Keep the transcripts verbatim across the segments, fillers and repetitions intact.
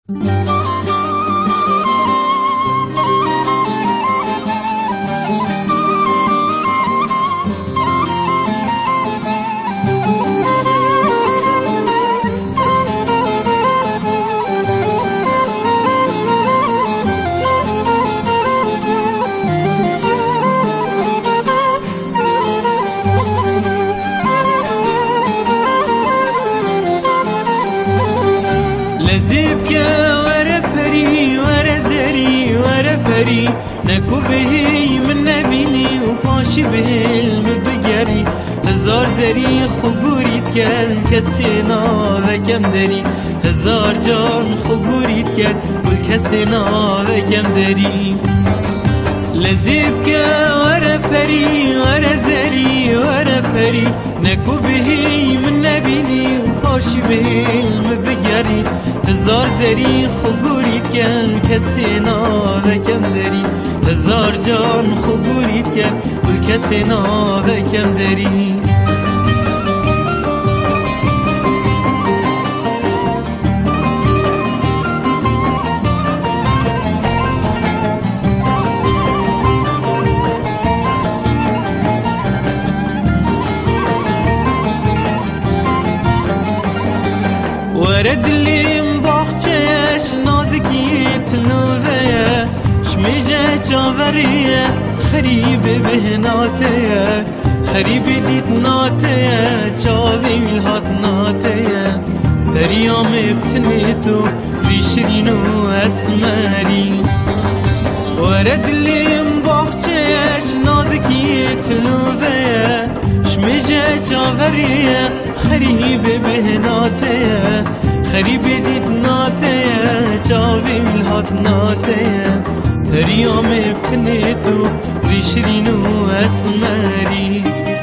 لزيبك ورا بري ورا زري ورا بري نكو بهي من نبيني وباشي بهل مبقري هزار زري خبوري تكن كسينا وكم دري هزار جان خبوري تكن والكسينا وكم دري لزيبك ورا بري ورا زري ورا بري نكو بهي من نبيني وباشي بهل مبقري هزار زری خوبوریت کن کسی ناوه کم داری هزار جان خوبوریت کن بل کسی ناوه کم داری ورد اللي مباخشش نازكي تلوذية شميجة جاورية خريب بهناتية خريب ديت ناتية جاوي ملهات ناتية دريام بتنيتو بيشرينو اسماري ورد اللي مباخشش نازكي تلوذية شميجة جاورية خريب بهناتية خريب ديت ناتية جاوي ملهات ناتية دريام بتنيتو ريشرينو اسماري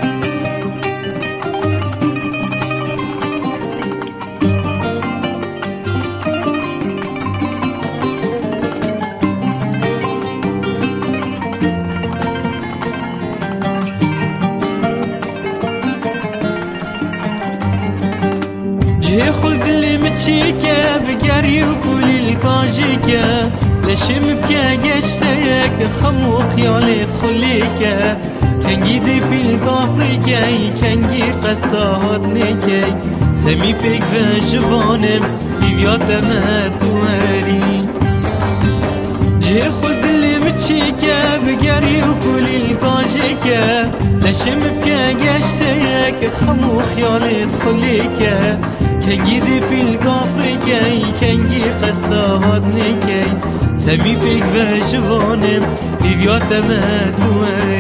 جه خلد اللي متشيكا بقري وكل الكاجيكا لشم بكا قشتيك خم وخيالي تخليكا كنجي دي بالكافريكا كنجي قستا هاتنيكا سمي بيك فجوانم بيبيات ما دواري جه خلد اللي متشيكا بقري وكل الكاجيكا لشم بكا قشتيك خم وخيالي تخليكا كنجي دي بالكافريكا كنجي قستا هاتنيكا سمي بيك فجوانم بيبيات ما دواري